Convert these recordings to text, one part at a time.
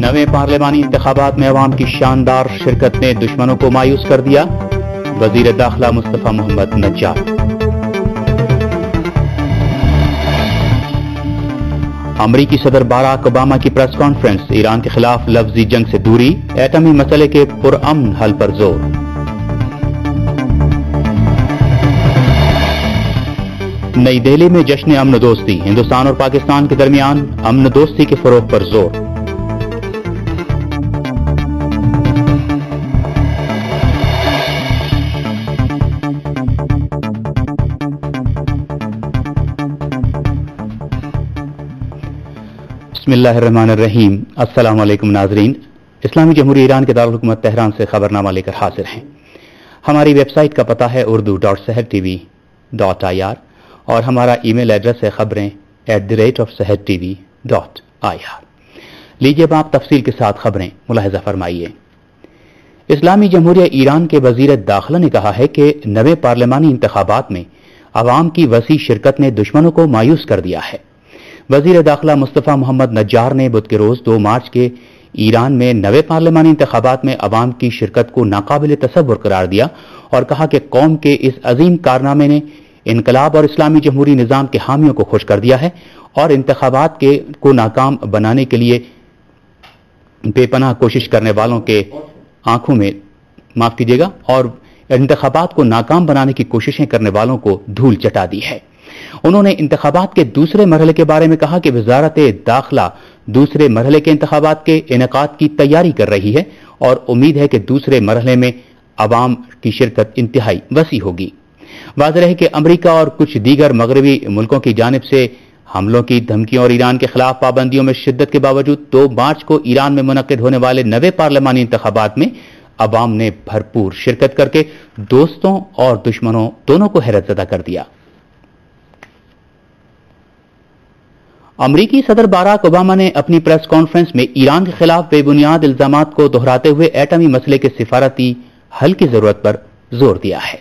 نویں پارلیمانی انتخابات میں عوام کی شاندار شرکت نے دشمنوں کو مایوس کر دیا، وزیر داخلہ مصطفیٰ محمد نجار۔ امریکی صدر باراک اوباما کی پریس کانفرنس، ایران کے خلاف لفظی جنگ سے دوری، ایٹمی مسئلے کے پرامن حل پر زور۔ نئی دہلی میں جشن امن دوستی، ہندوستان اور پاکستان کے درمیان امن دوستی کے فروغ پر زور۔ بسم اللہ الرحمن الرحیم۔ السلام علیکم ناظرین، اسلامی جمہوریہ ایران کے دارالحکومت تہران سے خبرنامہ لے کر حاضر ہیں۔ ہماری ویب سائٹ کا پتہ ہے urdu.sehertv.ir اور ہمارا ای میل ایڈریس ہے خبریں@sehertv.ir۔ لیجیے اب آپ تفصیل کے ساتھ خبریں ملاحظہ فرمائیے۔ اسلامی جمہوریہ ایران کے وزیر داخلہ نے کہا ہے کہ نویں پارلیمانی انتخابات میں عوام کی وسیع شرکت نے دشمنوں کو مایوس کر دیا ہے۔ وزیر داخلہ مصطفیٰ محمد نجار نے بدھ کے روز 2 مارچ کے ایران میں نویں پارلیمانی انتخابات میں عوام کی شرکت کو ناقابل تصور قرار دیا اور کہا کہ قوم کے اس عظیم کارنامے نے انقلاب اور اسلامی جمہوری نظام کے حامیوں کو خوش کر دیا ہے اور انتخابات کو ناکام بنانے کے لیے بے پناہ کوشش کرنے والوں کے آنکھوں میں اور انتخابات کو ناکام بنانے کی کوششیں کرنے والوں کو دھول چٹا دی ہے۔ انہوں نے انتخابات کے دوسرے مرحلے کے بارے میں کہا کہ وزارت داخلہ دوسرے مرحلے کے انتخابات کے انعقاد کی تیاری کر رہی ہے اور امید ہے کہ دوسرے مرحلے میں عوام کی شرکت انتہائی وسیع ہوگی۔ واضح ہے کہ امریکہ اور کچھ دیگر مغربی ملکوں کی جانب سے حملوں کی دھمکیوں اور ایران کے خلاف پابندیوں میں شدت کے باوجود 2 مارچ کو ایران میں منعقد ہونے والے نویں پارلیمانی انتخابات میں عوام نے بھرپور شرکت کر کے دوستوں اور دشمنوں دونوں کو حیرت زدہ کر دیا۔ امریکی صدر باراک اوباما نے اپنی پریس کانفرنس میں ایران کے خلاف بے بنیاد الزامات کو دہراتے ہوئے ایٹمی مسئلے کے سفارتی حل کی ضرورت پر زور دیا ہے۔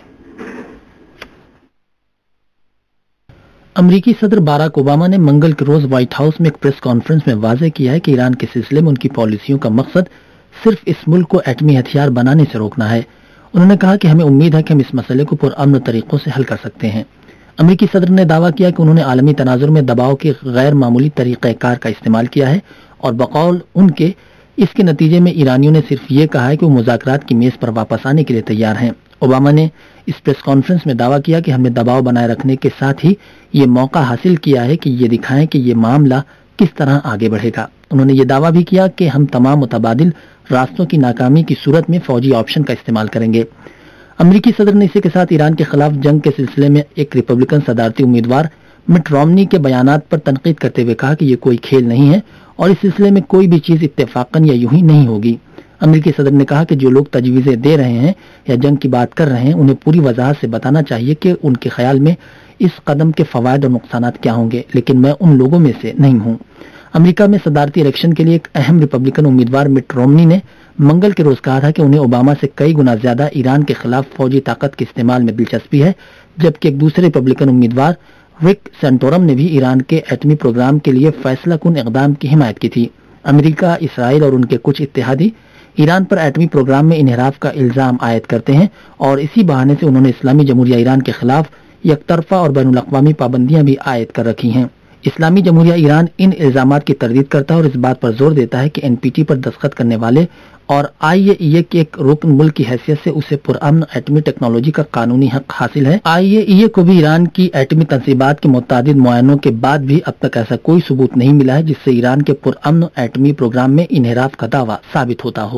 امریکی صدر باراک اوباما نے منگل کے روز وائٹ ہاؤس میں ایک پریس کانفرنس میں واضح کیا ہے کہ ایران کے سلسلے میں ان کی پالیسیوں کا مقصد صرف اس ملک کو ایٹمی ہتھیار بنانے سے روکنا ہے۔ انہوں نے کہا کہ ہمیں امید ہے کہ ہم اس مسئلے کو پرامن طریقوں سے حل کر سکتے ہیں۔ امریکی صدر نے دعویٰ کیا کہ انہوں نے عالمی تناظر میں دباؤ کے غیر معمولی طریقہ کار کا استعمال کیا ہے اور بقول ان کے اس کے نتیجے میں ایرانیوں نے صرف یہ کہا ہے کہ وہ مذاکرات کی میز پر واپس آنے کے لیے تیار ہیں۔ اوباما نے اس پریس کانفرنس میں دعویٰ کیا کہ ہم نے دباؤ بنائے رکھنے کے ساتھ ہی یہ موقع حاصل کیا ہے کہ یہ دکھائیں کہ یہ معاملہ کس طرح آگے بڑھے گا۔ انہوں نے یہ دعویٰ بھی کیا کہ ہم تمام متبادل راستوں کی ناکامی کی صورت میں فوجی آپشن کا استعمال کریں گے۔ امریکی صدر نے اسی کے ساتھ ایران کے خلاف جنگ کے سلسلے میں ایک ریپبلکن صدارتی امیدوار مٹ رومنی کے بیانات پر تنقید کرتے ہوئے کہا کہ یہ کوئی کھیل نہیں ہے اور اس سلسلے میں کوئی بھی چیز اتفاقاً یا یوں ہی نہیں ہوگی۔ امریکی صدر نے کہا کہ جو لوگ تجویزیں دے رہے ہیں یا جنگ کی بات کر رہے ہیں انہیں پوری وضاحت سے بتانا چاہیے کہ ان کے خیال میں اس قدم کے فوائد اور نقصانات کیا ہوں گے، لیکن میں ان لوگوں میں سے نہیں ہوں۔ امریکہ میں صدارتی الیکشن کے لیے ایک اہم ریپبلکن امیدوار مٹ رومنی نے منگل کے روز کہا تھا کہ انہیں اوباما سے کئی گنا زیادہ ایران کے خلاف فوجی طاقت کے استعمال میں دلچسپی ہے، جبکہ ایک دوسرے ریپبلکن امیدوار رک سینٹورم نے بھی ایران کے ایٹمی پروگرام کے لیے فیصلہ کن اقدام کی حمایت کی تھی۔ امریکہ، اسرائیل اور ان کے کچھ اتحادی ایران پر ایٹمی پروگرام میں انحراف کا الزام عائد کرتے ہیں اور اسی بہانے سے انہوں نے اسلامی جمہوریہ ایران کے خلاف یک طرفہ اور بین الاقوامی پابندیاں بھی عائد کر رکھی ہیں۔ اسلامی جمہوریہ ایران ان الزامات کی تردید کرتا ہے اور اس بات پر زور دیتا ہے کہ NPT پر دستخط کرنے والے اور IAEA کے ایک رکن ملک کی حیثیت سے اسے پرامن ایٹمی ٹیکنالوجی کا قانونی حق حاصل ہے۔ IAEA کو بھی ایران کی ایٹمی تنصیبات کے متعدد معائنوں کے بعد بھی اب تک ایسا کوئی ثبوت نہیں ملا ہے جس سے ایران کے پرامن ایٹمی پروگرام میں انحراف کا دعویٰ ثابت ہوتا ہو۔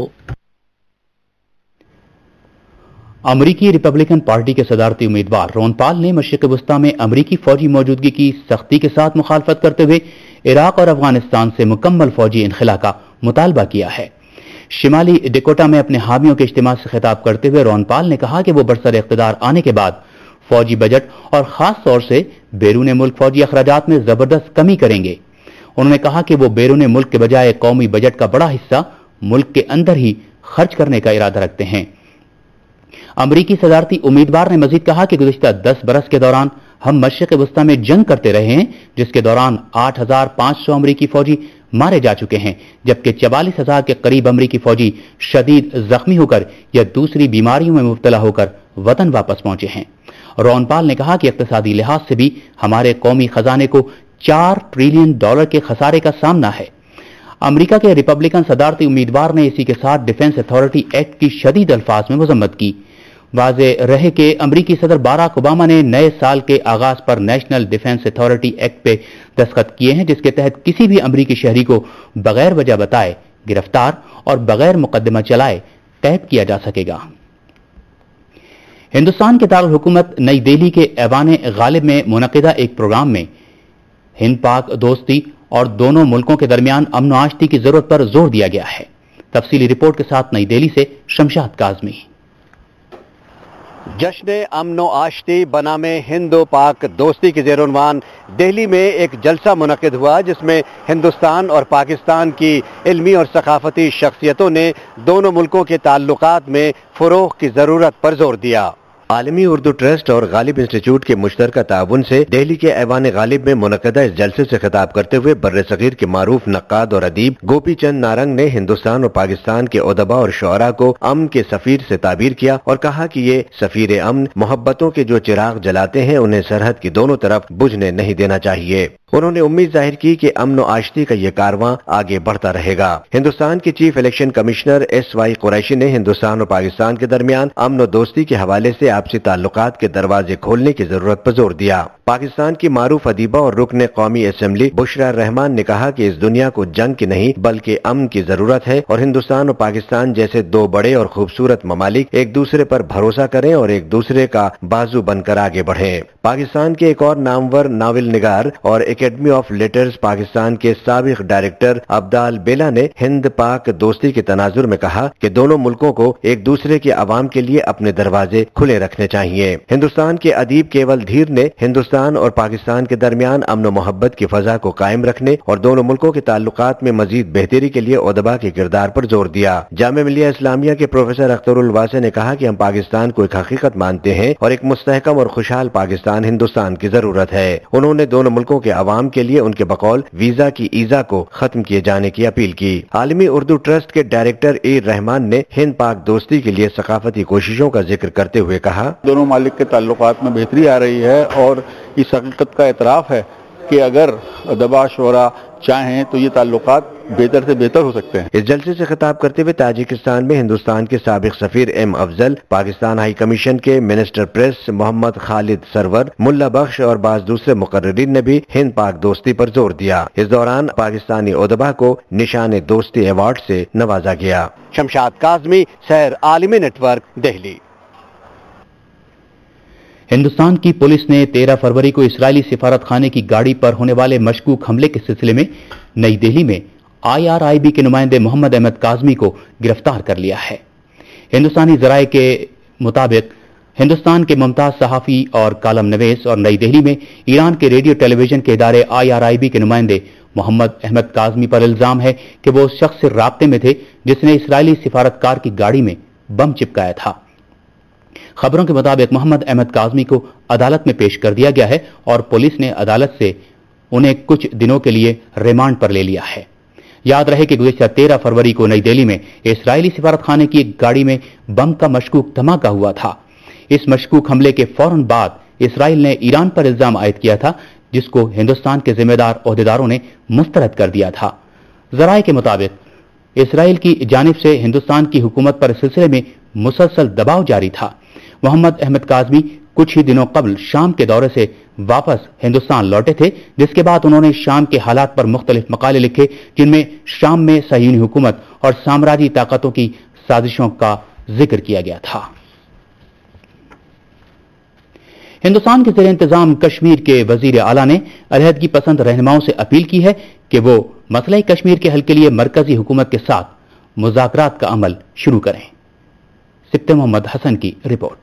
امریکی ریپبلکن پارٹی کے صدارتی امیدوار رون پال نے مشرق وسطیٰ میں امریکی فوجی موجودگی کی سختی کے ساتھ مخالفت کرتے ہوئے عراق اور افغانستان سے مکمل فوجی انخلا کا مطالبہ کیا ہے۔ شمالی ڈیکوٹا میں اپنے حامیوں کے اجتماع سے خطاب کرتے ہوئے رون پال نے کہا کہ وہ برسر اقتدار آنے کے بعد فوجی بجٹ اور خاص طور سے بیرون ملک فوجی اخراجات میں زبردست کمی کریں گے۔ انہوں نے کہا کہ وہ بیرون ملک کے بجائے قومی بجٹ کا بڑا حصہ ملک کے اندر ہی خرچ کرنے کا ارادہ رکھتے ہیں۔ امریکی صدارتی امیدوار نے مزید کہا کہ گزشتہ 10 برس کے دوران ہم مشرق وسطی میں جنگ کرتے رہے ہیں، جس کے دوران 8,500 امریکی فوجی مارے جا چکے ہیں، جبکہ 44,000 کے قریب امریکی فوجی شدید زخمی ہو کر یا دوسری بیماریوں میں مبتلا ہو کر وطن واپس پہنچے ہیں۔ رون پال نے کہا کہ اقتصادی لحاظ سے بھی ہمارے قومی خزانے کو $4 ٹریلین کے خسارے کا سامنا ہے۔ امریکہ کے ریپبلکن صدارتی امیدوار نے اسی کے ساتھ ڈیفنس اتھارٹی ایکٹ کی شدید الفاظ میں مذمت کی۔ واضح رہے کہ امریکی صدر باراک اوباما نے نئے سال کے آغاز پر نیشنل ڈیفنس اتھارٹی ایکٹ پہ دستخط کیے ہیں، جس کے تحت کسی بھی امریکی شہری کو بغیر وجہ بتائے گرفتار اور بغیر مقدمہ چلائے قید کیا جا سکے گا۔ ہندوستان کے دارالحکومت نئی دہلی کے ایوان غالب میں منعقدہ ایک پروگرام میں ہند پاک دوستی اور دونوں ملکوں کے درمیان امن و آشتی کی ضرورت پر زور دیا گیا ہے۔ تفصیلی رپورٹ کے ساتھ نئی دہلی سے شمشاد کاظمی۔ جشن امن و آشتی بنام ہند و پاک دوستی کے زیر عنوان دہلی میں ایک جلسہ منعقد ہوا، جس میں ہندوستان اور پاکستان کی علمی اور ثقافتی شخصیتوں نے دونوں ملکوں کے تعلقات میں فروغ کی ضرورت پر زور دیا۔ عالمی اردو ٹرسٹ اور غالب انسٹیٹیوٹ کے مشترکہ تعاون سے دہلی کے ایوان غالب میں منعقدہ اس جلسے سے خطاب کرتے ہوئے بر صغیر کے معروف نقاد اور ادیب گوپی چند نارنگ نے ہندوستان اور پاکستان کے ادبا اور شعراء کو امن کے سفیر سے تعبیر کیا اور کہا کہ یہ سفیر امن محبتوں کے جو چراغ جلاتے ہیں انہیں سرحد کی دونوں طرف بجھنے نہیں دینا چاہیے۔ انہوں نے امید ظاہر کی کہ امن و آشتی کا یہ کارواں آگے بڑھتا رہے گا۔ ہندوستان کے chief election commissioner SY Qureshi نے ہندوستان اور پاکستان کے درمیان امن و دوستی کے حوالے سے آپسی تعلقات کے دروازے کھولنے کی ضرورت پر زور دیا۔ پاکستان کی معروف ادیبہ اور رکن قومی اسمبلی بشرا رحمان نے کہا کہ اس دنیا کو جنگ کی نہیں بلکہ امن کی ضرورت ہے، اور ہندوستان اور پاکستان جیسے دو بڑے اور خوبصورت ممالک ایک دوسرے پر بھروسہ کریں اور ایک دوسرے کا بازو بن کر آگے بڑھیں۔ پاکستان کے ایک اور نامور ناول نگار اور اکیڈمی آف لیٹرز پاکستان کے سابق ڈائریکٹر عبدال بیلا نے ہند پاک دوستی کے تناظر میں کہا کہ دونوں ملکوں کو ایک دوسرے کے عوام کے لیے اپنے دروازے کھلے رکھنے چاہیے۔ ہندوستان کے ادیب کیول دھیر نے ہندوستان اور پاکستان کے درمیان امن و محبت کی فضا کو قائم رکھنے اور دونوں ملکوں کے تعلقات میں مزید بہتری کے لیے ادبا کے کردار پر زور دیا۔ جامعہ ملیہ اسلامیہ کے پروفیسر اختر الواسع نے کہا کہ ہم پاکستان کو ایک حقیقت مانتے ہیں اور ایک مستحکم اور خوشحال پاکستان ہندوستان کی ضرورت ہے۔ انہوں نے دونوں ملکوں کے عوام کے لیے ان کے بقول ویزا کی ایزا کو ختم کیے جانے کی اپیل کی۔ عالمی اردو ٹرسٹ کے ڈائریکٹر A رحمان نے ہند پاک دوستی کے لیے ثقافتی کوششوں کا ذکر کرتے ہوئے کہا، دونوں ممالک کے تعلقات میں بہتری آ رہی ہے اور اس حقیقت کا اعتراف ہے کہ اگر ادبا شعراء چاہیں تو یہ تعلقات بہتر سے بہتر ہو سکتے ہیں۔ اس جلسے سے خطاب کرتے ہوئے تاجکستان میں ہندوستان کے سابق سفیر M Afzal, Pakistan high commission کے منسٹر پریس محمد خالد سرور، ملا بخش اور بعض دوسرے مقررین نے بھی ہند پاک دوستی پر زور دیا۔ اس دوران پاکستانی ادبا کو نشان دوستی ایوارڈ سے نوازا گیا۔ شمشاد کاظمی، سیر عالمی نیٹ ورک، دہلی۔ ہندوستان کی پولیس نے 13 فروری کو اسرائیلی سفارت خانے کی گاڑی پر ہونے والے مشکوک حملے کے سلسلے میں نئی دہلی میں IRIB کے نمائندے محمد احمد کاظمی کو گرفتار کر لیا ہے۔ ہندوستانی ذرائع کے مطابق ہندوستان کے ممتاز صحافی اور کالم نویس اور نئی دہلی میں ایران کے ریڈیو ٹیلی ویژن کے ادارے IRIB کے نمائندے محمد احمد کاظمی پر الزام ہے کہ وہ اس شخص سے رابطے میں تھے جس نے اسرائیلی سفارتکار کی گاڑی میں بم چپکایا تھا۔ خبروں کے مطابق محمد احمد کاظمی کو عدالت میں پیش کر دیا گیا ہے اور پولیس نے عدالت سے انہیں کچھ دنوں کے لیے ریمانڈ پر لے لیا ہے۔ یاد رہے کہ گزشتہ 13 فروری کو نئی دہلی میں اسرائیلی سفارت خانے کی ایک گاڑی میں بم کا مشکوک دھماکہ ہوا تھا۔ اس مشکوک حملے کے فوراً بعد اسرائیل نے ایران پر الزام عائد کیا تھا، جس کو ہندوستان کے ذمہ دار عہدیداروں نے مسترد کر دیا تھا۔ ذرائع کے مطابق اسرائیل کی جانب سے ہندوستان کی حکومت پر اس سلسلے میں مسلسل دباؤ جاری تھا۔ محمد احمد کاظمی کچھ ہی دنوں قبل شام کے دورے سے واپس ہندوستان لوٹے تھے، جس کے بعد انہوں نے شام کے حالات پر مختلف مقالے لکھے، جن میں شام میں صہیونی حکومت اور سامراجی طاقتوں کی سازشوں کا ذکر کیا گیا تھا۔ ہندوستان کے زیر انتظام کشمیر کے وزیر اعلیٰ نے علیحدگی پسند رہنماؤں سے اپیل کی ہے کہ وہ مسئلہ کشمیر کے حل کے لیے مرکزی حکومت کے ساتھ مذاکرات کا عمل شروع کریں۔ سبتے محمد حسن کی رپورٹ۔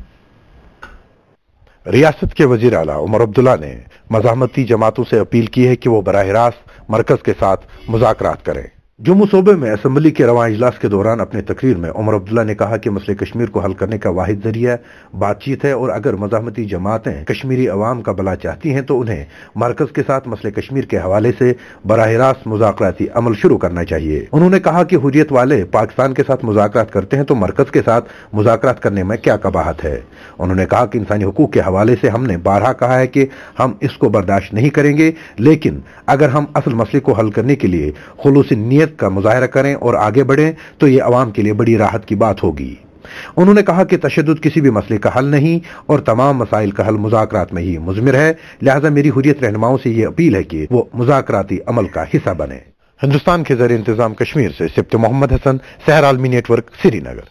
ریاست کے وزیر اعلیٰ عمر عبداللہ نے مزاحمتی جماعتوں سے اپیل کی ہے کہ وہ براہ راست مرکز کے ساتھ مذاکرات کریں۔ जम्मू सूबे में असम्बली के रवां इजलास के दौरान अपने तकरीर में उमर अब्दुल्ला ने कहा कि मसले कश्मीर को हल करने का वाहिद जरिया बातचीत है और अगर मज़ाहमती जमातें कश्मीरी अवाम का भला चाहती हैं तो उन्हें मरकज के साथ मसले कश्मीर के हवाले से बराह रास्त मुज़ाकराती अमल शुरू करना चाहिए। उन्होंने कहा कि हुर्रियत वाले पाकिस्तान के साथ मुज़ाकरात करते हैं तो मरकज के साथ मुज़ाकरात करने में क्या कबाहत है। उन्होंने कहा कि इंसानी हुकूक के हवाले से हमने बारहा कहा है कि हम इसको बर्दाश्त नहीं करेंगे, लेकिन अगर हम असल मसले को हल करने के लिए खुलूसी नीयत का मुजाहरा करें और आगे बढ़ें तो ये अवाम के लिए बड़ी राहत की बात होगी। उन्होंने कहा कि तशद्दुद किसी भी मसले का हल नहीं और तमाम मसाइल का हल मुज़ाकरात में ही मुज़मिर है, लिहाजा मेरी हुर्रियत रहनुमाओं से ये अपील है कि वो मुज़ाकराती अमल का हिस्सा बने। हिंदुस्तान के ज़रिए इंतजाम कश्मीर से सिप्त मोहम्मद हसन, सहर आलमी नेटवर्क, श्रीनगर।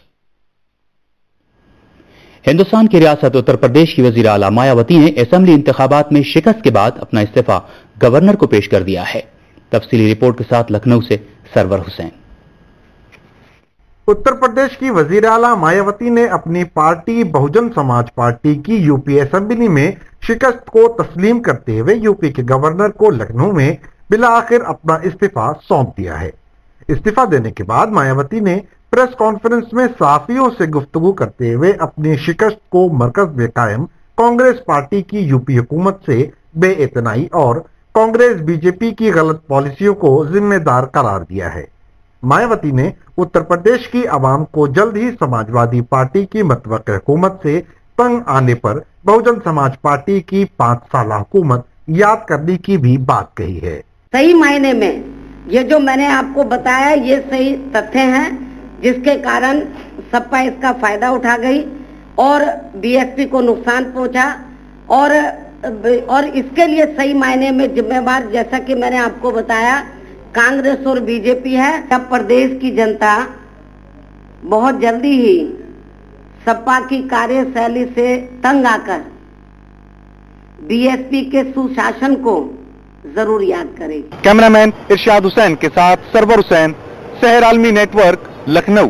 हिंदुस्तान की रियासत उत्तर प्रदेश की वज़ीर आला मायावती ने असेंबली इंतखाबात में शिकस्त के बाद अपना इस्तीफा गवर्नर को पेश कर दिया है। तफसीली रिपोर्ट के साथ लखनऊ से सरवर हुसैन। उत्तर प्रदेश की वज़ीर आला मायावती ने अपनी पार्टी बहुजन समाज पार्टी की यूपी असेंबली में शिकस्त को तस्लीम करते हुए यूपी के गवर्नर को लखनऊ में बिला आखिर अपना इस्तीफा सौंप दिया है। इस्तीफा देने के बाद मायावती ने प्रेस कॉन्फ्रेंस में सहाफियों से गुफ्तगू करते हुए अपनी शिकस्त को मरकज में कायम कांग्रेस पार्टी की यूपी हुकूमत से बेइतनाई और कांग्रेस बीजेपी की गलत पॉलिसियों को जिम्मेदार करार दिया है। मायावती ने उत्तर प्रदेश की आवाम को जल्द ही समाजवादी पार्टी की मतवक्किल हुकूमत से तंग आने पर बहुजन समाज पार्टी की 5 साल हुकूमत याद करने की भी बात कही है। सही मायने में ये जो मैंने आपको बताया ये सही तथ्य हैं, जिसके कारण सपा इसका फायदा उठा गई और बीएसपी को नुकसान पहुंचा और इसके लिए सही मायने में जिम्मेवार, जैसा कि मैंने आपको बताया, कांग्रेस और बीजेपी है। अब प्रदेश की जनता बहुत जल्दी ही सपा की कार्यशैली से तंग आकर बीएसपी के सुशासन को जरूर याद करेगी। कैमरामैन इरशाद हुसैन के साथ सरवर हुसैन, सहर आलमी नेटवर्क, लखनऊ।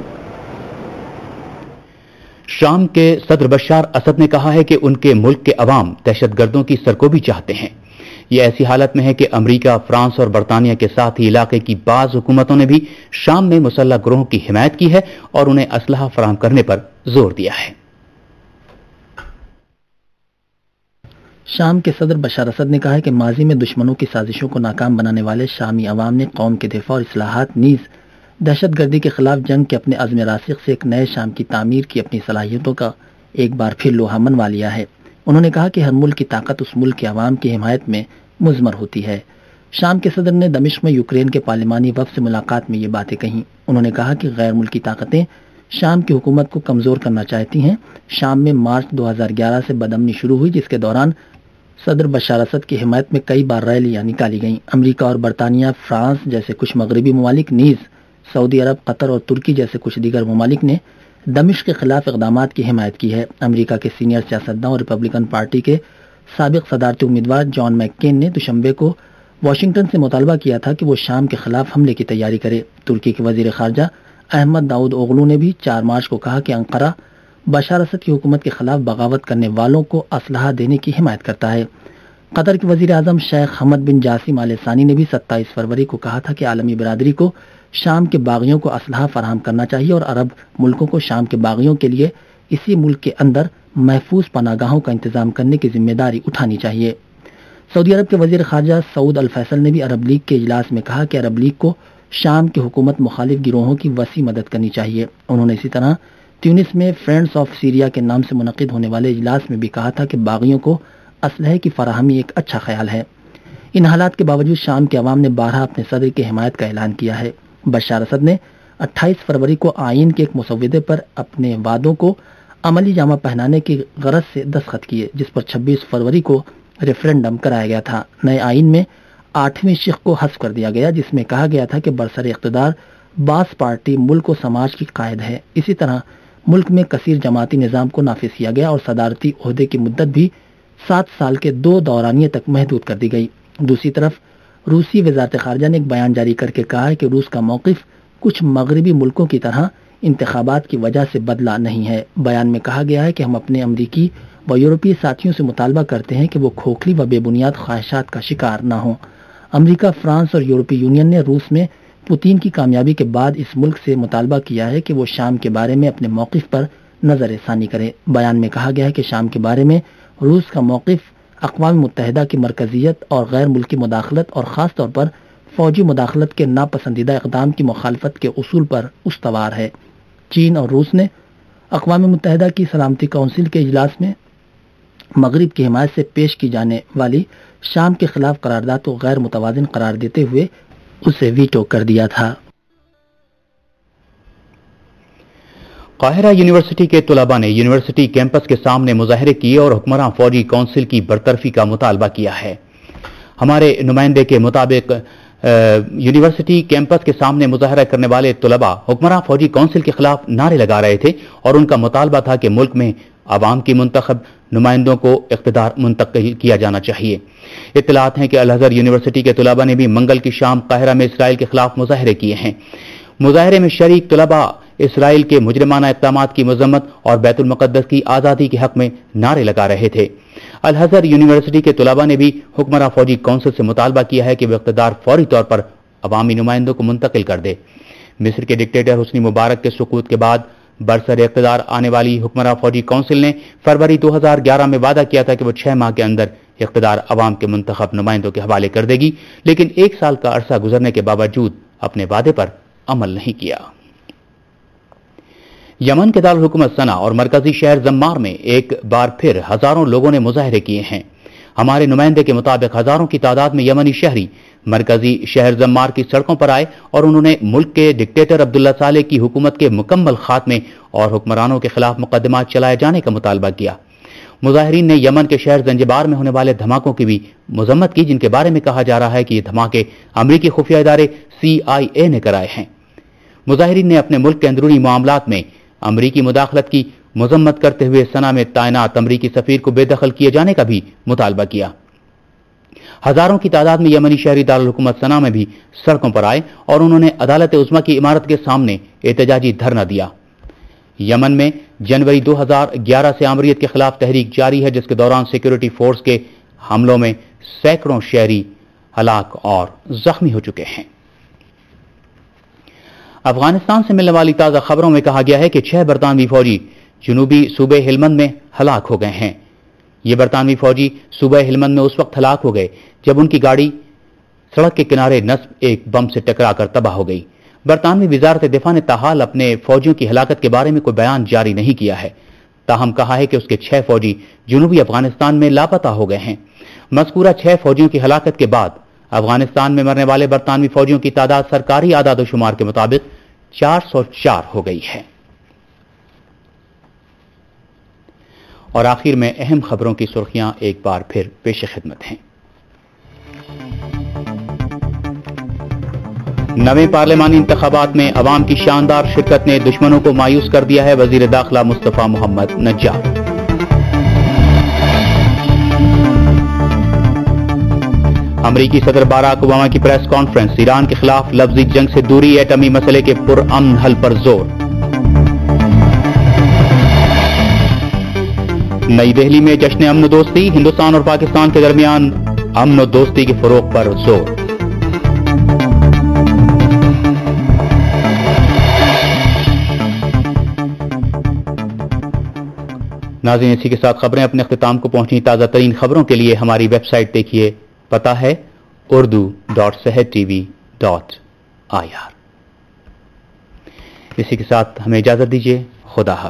शाम के सदर बशार असद ने कहा है कि उनके मुल्क के अवाम दहशतगर्दों की सरकोबी चाहते हैं। ये ऐसी हालत में है कि अमेरिका, फ्रांस और बरतानिया के साथ ही इलाके की बाज हुकूमतों ने भी शाम में मुसल्लह ग्रोहों की हिमायत की है और उन्हें असलहा फराहम करने पर जोर दिया है। शाम के सदर बशार असद ने कहा है कि माजी में दुश्मनों की साजिशों को नाकाम बनाने वाले शामी अवाम ने कौम के दिफा और इस्लाहात नीज दहशतगर्दी के खिलाफ जंग के अपने अज़्म रासिख से एक नए शाम की तामीर की अपनी सलाहियतों का एक बार फिर लोहा मनवा लिया है। उन्होंने कहा कि हर मुल्क की ताकत उस मुल्क के अवाम की हिमायत में मुज़मर होती है। शाम के सदर ने दमिश्क में यूक्रेन के पार्लिमानी वफ़द से मुलाकात में ये बातें कहीं। उन्होंने कहा कि गैर मुल्की ताकतें शाम की हुकूमत को कमज़ोर करना चाहती हैं। शाम में मार्च 2011 से बदअमनी शुरू हुई, जिसके दौरान सदर बशार असद की हिमायत में कई बार रैलियां निकाली गईं। अमेरिका और बरतानिया, फ्रांस जैसे कुछ मगरबी ममालिक, नीज़ सऊदी अरब, कतर और तुर्की जैसे कुछ दीगर ममालिक ने दमिश्क के खिलाफ इक़दामात की हिमायत की है। अमेरिका के सीनियर सियासतदान और रिपब्लिकन पार्टी के साबिक सदारती उम्मीदवार जॉन मैककेन ने दुशंबे को वाशिंगटन से मुतालबा किया था कि वो शाम के खिलाफ हमले की तैयारी करे। तुर्की के वजीर खारजा अहमद दाऊद ओगलू ने भी 4 मार्च को कहा कि अंकारा बशार असद की हुकूमत के खिलाफ बगावत करने वालों को असलहा देने की हिमायत करता है। कतर के वजीर आजम शेख हमद बिन जासिम आल सानी ने भी 27 फरवरी को कहा था कि आलमी बिरादरी को शाम के बागियों को असलहा फराहम करना चाहिए और अरब मुल्कों को शाम के बागियों के लिए इसी मुल्क के अंदर महफूज पनागाहों का इंतजाम करने की जिम्मेदारी उठानी चाहिए। सऊदी अरब के वजीर खारजा सऊद अल फैसल ने भी अरब लीग के इजलास में कहा कि अरब लीग को शाम की हुकूमत मुखालिफ गिरोहों की वसी मदद करनी चाहिए। उन्होंने इसी तरह ट्यूनिस में फ्रेंड्स ऑफ सीरिया के नाम से मुनक़िद होने वाले इजलास में भी कहा था कि बागियों को असलहे की फराहमी एक अच्छा ख्याल है। इन हालात के बावजूद शाम के अवाम ने 12 अपने सदर की हिमायत का ऐलान किया है। बशार असद ने 28 फरवरी को आइन के एक मुसव्वदे पर अपने वादों को अमली जामा पहनाने की गरज से दस्तखत किए, जिस पर 26 फरवरी को रेफरेंडम कराया गया था। नए आइन में 8वीं शिक को हस्फ कर दिया गया, जिसमें कहा गया था कि बरसर इख्तिदार बास पार्टी मुल्क और समाज की कायद है। इसी तरह मुल्क में कसीर जमाती निज़ाम को नाफिज किया गया और सदारती ओहदे की मुद्दत भी 7 साल के 2 दौरानिये तक महदूद कर दी गई। दूसरी तरफ रूसी वज़ारत ख़ारजा ने एक बयान जारी करके कहा है कि रूस का मौक़िफ़ कुछ मगरबी मुल्कों की तरह इंतखाबात की वजह से बदला नहीं है। बयान में कहा गया है कि हम अपने अमरीकी व यूरोपीय साथियों से मुतालबा करते हैं कि वो खोखली व बेबुनियाद ख्वाहिशात का शिकार न हों। अमरीका, फ्रांस और यूरोपीय यूनियन ने रूस में پوتین کی کامیابی کے بعد اس ملک سے مطالبہ کیا ہے کہ وہ شام کے بارے میں اپنے موقف پر نظر ثانی کرے۔ بیان میں کہا گیا ہے کہ شام کے بارے میں روس کا موقف اقوام متحدہ کی مرکزیت اور غیر ملکی مداخلت اور خاص طور پر فوجی مداخلت کے ناپسندیدہ اقدام کی مخالفت کے اصول پر استوار ہے۔ چین اور روس نے اقوام متحدہ کی سلامتی کونسل کے اجلاس میں مغرب کی حمایت سے پیش کی جانے والی شام کے خلاف قرارداد کو غیر متوازن قرار دیتے ہوئے اسے ویٹو کر دیا تھا۔ قاہرہ یونیورسٹی کے طلباء نے یونیورسٹی کیمپس کے سامنے مظاہرے کیے اور حکمراں فوجی کونسل کی برطرفی کا مطالبہ کیا ہے۔ ہمارے نمائندے کے مطابق یونیورسٹی کیمپس کے سامنے مظاہرہ کرنے والے طلباء حکمراں فوجی کونسل کے خلاف نعرے لگا رہے تھے اور ان کا مطالبہ تھا کہ ملک میں عوام کی منتخب نمائندوں کو اقتدار منتقل کیا جانا چاہیے۔ اطلاعات ہیں کہ الازہر یونیورسٹی کے طلباء نے بھی منگل کی شام قاہرہ میں اسرائیل کے خلاف مظاہرے کیے ہیں۔ مظاہرے میں شریک طلباء اسرائیل کے مجرمانہ اقدامات کی مذمت اور بیت المقدس کی آزادی کے حق میں نعرے لگا رہے تھے۔ الازہر یونیورسٹی کے طلباء نے بھی حکمراں فوجی کونسل سے مطالبہ کیا ہے کہ وہ اقتدار فوری طور پر عوامی نمائندوں کو منتقل کر دے۔ مصر کے ڈکٹیٹر حسنی مبارک کے سقوط کے بعد برسر اقتدار آنے والی حکمراں فوجی کونسل نے فروری 2011 میں وعدہ کیا تھا کہ وہ 6 ماہ کے اندر اقتدار عوام کے منتخب نمائندوں کے حوالے کر دے گی، لیکن 1 سال کا عرصہ گزرنے کے باوجود اپنے وعدے پر عمل نہیں کیا۔ یمن کے دارالحکومت صنع اور مرکزی شہر زمار میں ایک بار پھر ہزاروں لوگوں نے مظاہرے کیے ہیں۔ ہمارے نمائندے کے مطابق ہزاروں کی تعداد میں یمنی شہری مرکزی شہر زمار کی سڑکوں پر آئے اور انہوں نے ملک کے ڈکٹیٹر عبداللہ صالح کی حکومت کے مکمل خاتمے اور حکمرانوں کے خلاف مقدمات چلائے جانے کا مطالبہ کیا۔ مظاہرین نے یمن کے شہر زنجبار میں ہونے والے دھماکوں کی بھی مذمت کی، جن کے بارے میں کہا جا رہا ہے کہ یہ دھماکے امریکی خفیہ ادارے CIA نے کرائے ہیں۔ مظاہرین نے اپنے ملک کے اندرونی معاملات میں امریکی مداخلت کی مذمت کرتے ہوئے صنع میں تعینات امریکی سفیر کو بے دخل کیے جانے کا بھی مطالبہ کیا۔ ہزاروں کی تعداد میں یمنی شہری دارالحکومت صنع میں بھی سڑکوں پر آئے اور انہوں نے عدالت عظمیٰ کی عمارت کے سامنے احتجاجی دھرنا دیا۔ یمن میں جنوری 2011 سے آمریت کے خلاف تحریک جاری ہے، جس کے دوران سیکورٹی فورس کے حملوں میں سینکڑوں شہری ہلاک اور زخمی ہو چکے ہیں۔ افغانستان سے ملنے والی تازہ خبروں میں کہا گیا ہے کہ 6 برطانوی فوجی جنوبی صوبے ہلمند میں ہلاک ہو گئے ہیں۔ یہ برطانوی فوجی صوبہ ہلمند میں اس وقت ہلاک ہو گئے جب ان کی گاڑی سڑک کے کنارے نصب ایک بم سے ٹکرا کر تباہ ہو گئی۔ برطانوی وزارت دفاع نے تاحال اپنے فوجیوں کی ہلاکت کے بارے میں کوئی بیان جاری نہیں کیا ہے، تاہم کہا ہے کہ اس کے 6 فوجی جنوبی افغانستان میں لاپتہ ہو گئے ہیں۔ مذکورہ 6 فوجیوں کی ہلاکت کے بعد افغانستان میں مرنے والے برطانوی فوجیوں کی تعداد سرکاری اعداد و شمار کے مطابق 404 ہو گئی ہے۔ اور آخر میں اہم خبروں کی سرخیاں ایک بار پھر پیش خدمت ہیں۔ نویں پارلیمانی انتخابات میں عوام کی شاندار شرکت نے دشمنوں کو مایوس کر دیا ہے، وزیر داخلہ مصطفیٰ محمد نجار۔ امریکی صدر باراک اوباما کی پریس کانفرنس، ایران کے خلاف لفظی جنگ سے دوری، ایٹمی مسئلے کے پرامن حل پر زور۔ نئی دہلی میں جشن امن و دوستی، ہندوستان اور پاکستان کے درمیان امن و دوستی کے فروغ پر زور۔ ناظرین، اسی کے ساتھ خبریں اپنے اختتام کو پہنچی۔ تازہ ترین خبروں کے لیے ہماری ویب سائٹ دیکھیے، پتہ ہے urdu.sehdtv.ir۔ اسی کے ساتھ ہمیں اجازت دیجیے، خدا حافظ۔